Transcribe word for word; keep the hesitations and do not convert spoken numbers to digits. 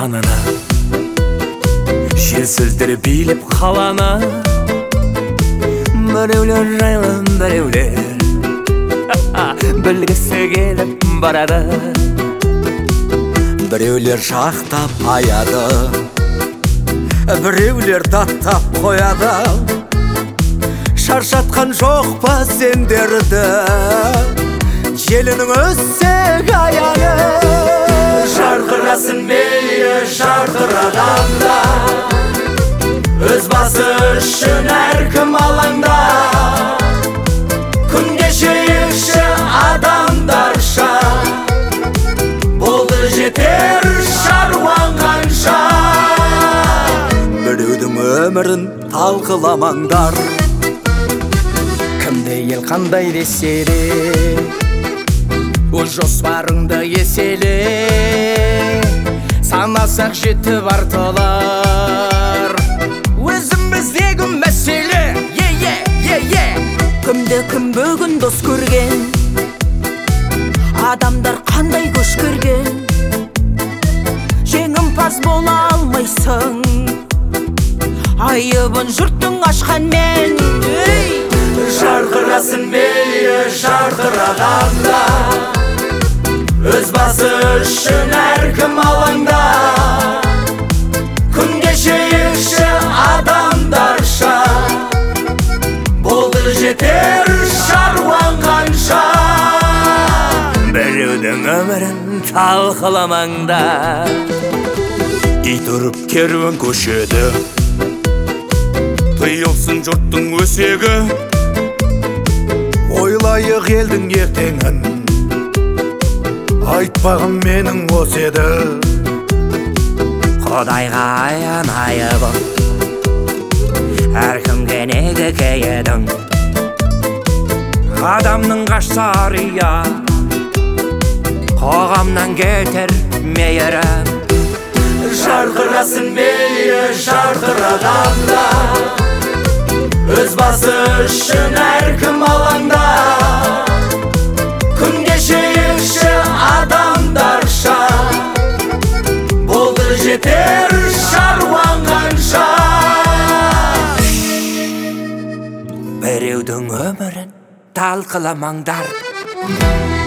жанына, жер сөздері билеп қаланы. Біреулер жайлы біреулер білгісі келіп барады, біреулер жақтап аяды, біреулер даттап қояды. Шаршатқан жоқ па сендерді желінің өссек аяны? Жарқырасын мейлі жарқырағанда, өз басы үшін әркім алаңда. Күн кешейікші адамдарша, болды жетер шаруаң қанша. Біреудің өмірін талқыламаңдар, кімде ел қандай десе де, өз жоспарыңды еселе. Санасақ жетіп артылар өзіміздегі мәселе. Кімді кім бүгін дос көрген, адамдар қандай көш көрген. Жеңімпаз бола алмайсың, айыбын жұрттың ашқанмен. Жарқырасын мейлі жарқырағанда, өз басы үшін әркім алаңда. Күн кешейікші адамдарша, болды жетер шаруаң қанша. Біреудің өмірін талқыламаңдар, ит ұрып керуен көшеді, тыйылсын жұрттың өсегі. Ойлайық елдің ертеңін, айтпағым менің осы еді. Құдайға аян айыбым, әркімге неге кейедің. Адамның қашса ария, қоғамнан кетер мейірім. Жарқырасын мейлі жарқырағанда, өз басы үшін әркім алаңда. Күн кешейікші адамдарша, болды жетер шаруаң қанша. Біреудің өмірін талқыламаңдар.